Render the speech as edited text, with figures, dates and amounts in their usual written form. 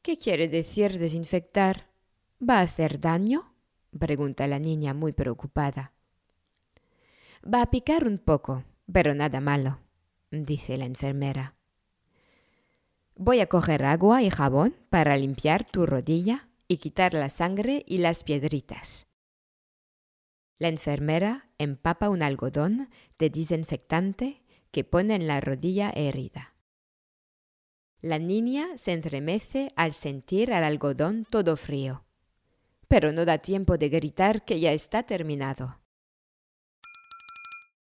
¿Qué quiere decir desinfectar? ¿Va a hacer daño?, pregunta la niña muy preocupada. Va a picar un poco, pero nada malo, dice la enfermera. Voy a coger agua y jabón para limpiar tu rodilla y quitar la sangre y las piedritas. La enfermera empapa un algodón de desinfectante que pone en la rodilla herida. La niña se entremece al sentir el algodón todo frío, pero no da tiempo de gritar que ya está terminado.